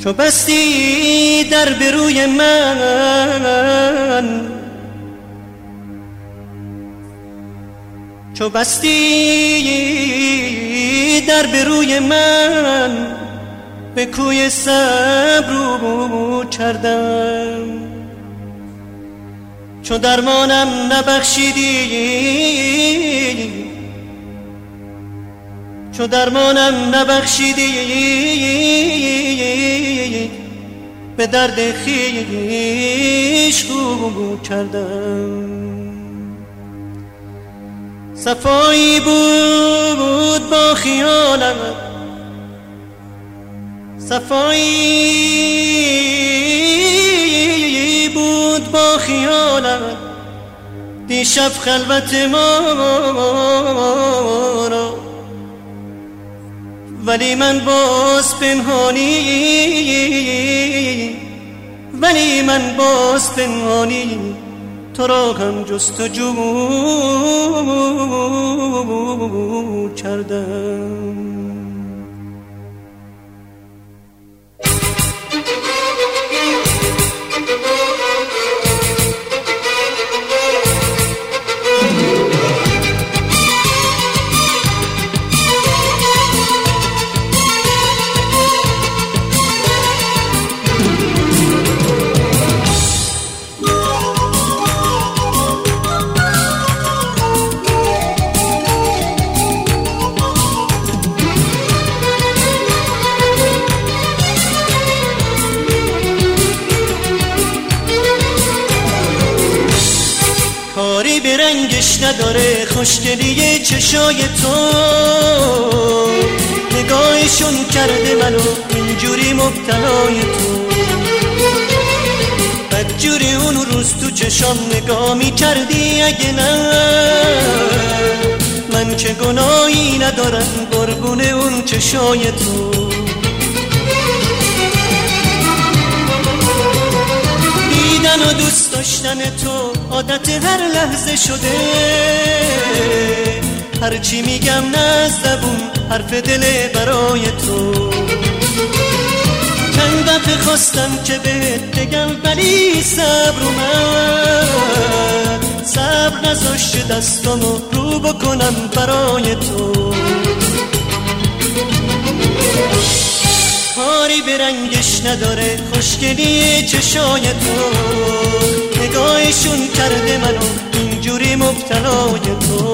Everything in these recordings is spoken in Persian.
چو بستی در به روی من، چو بستی در به روی من، به کوی صبر رو کردم. چو درمانم نبخشیدی، چو درمانم نبخشیدی، به درد خویش خو کردم. صفایی بود با خیالم، صفایی بود با خیالم، دیشب خلوت ما را، ولی من باز پنهانی، ولی من باز پنهانی تو را هم جستجو کردم. کاری به رنگش نداره خوشگلی چشای تو، نگاهشون کرده منو اینجوری مبتلای تو. بدجوری اون روز تو چشام نگاه می کردی، اگه نه من که گناهی ندارم قربون اون چشای تو. دیدن و دوست داشتن تو عادت هر لحظه شده، هرچی میگم نه زبون حرف دل برای تو. چند دفعه خواستم که بهت بگم ولی صبر اومد، صبر نذاشت دستامو رو بکنم برای تو. کاری به رنگش نداره خوشگلی چشای تو، نگاهشون کرده منو اینجوری مبتلای تو.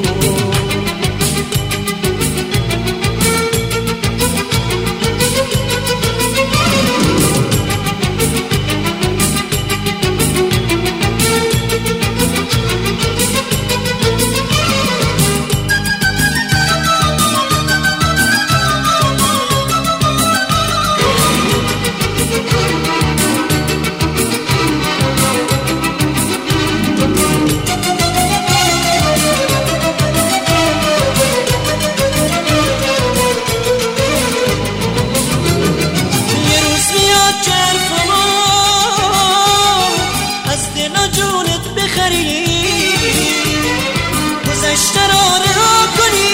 گذشته را رها کنی،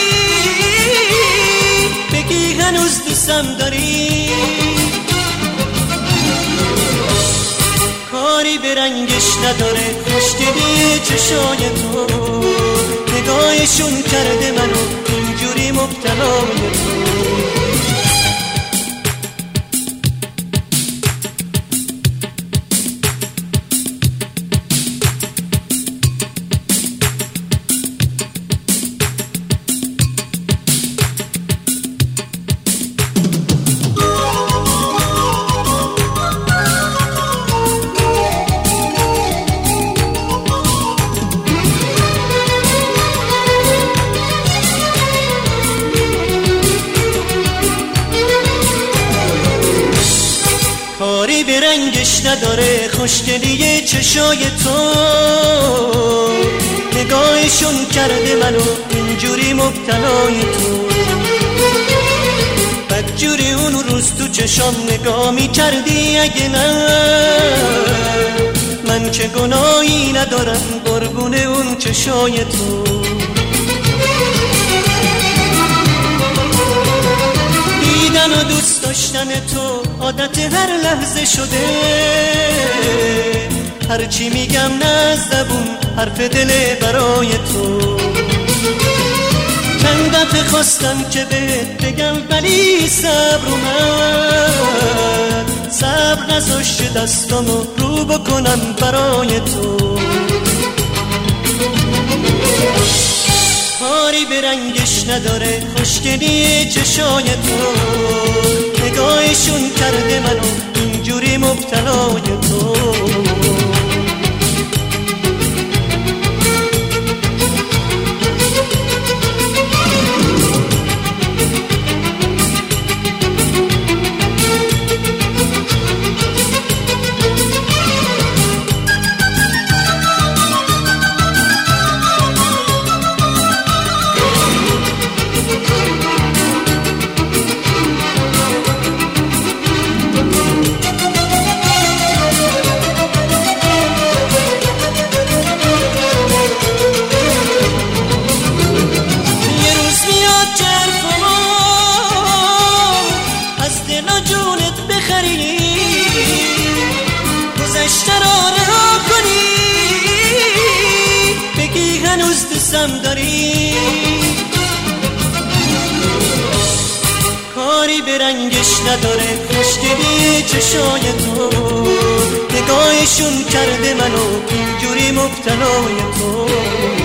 بگی هنوز دوستم داری. کاری به رنگش نداره خوشگلی چشای تو، نگاهشون کرده منو اینجوری مبتلای تو. کاری به رنگش نداره خوشگلی چشای تو، نگاهشون کرده منو اینجوری مبتلای تو. بدجوری اون روز تو چشام نگاه می کردی، اگه نه من که گناهی ندارم قربون اون چشای تو. من و دوست داشتن تو عادت هر لحظه شده، هرچی میگم نه از زبون حرف دل برای تو. چند دفعه خواستم که بهت بگم ولی صبر اومد، صبر نذاشت دستامو رو بکنم برای تو. کاری به رنگش نداره خوشگلی چشای تو، نگاهشون کرده منو اینجوری مبتلای تو. داری کاری به رنگش نداره خوشگلی چشای تو، نگاهشون کرده منو اینجوری مبتلای تو.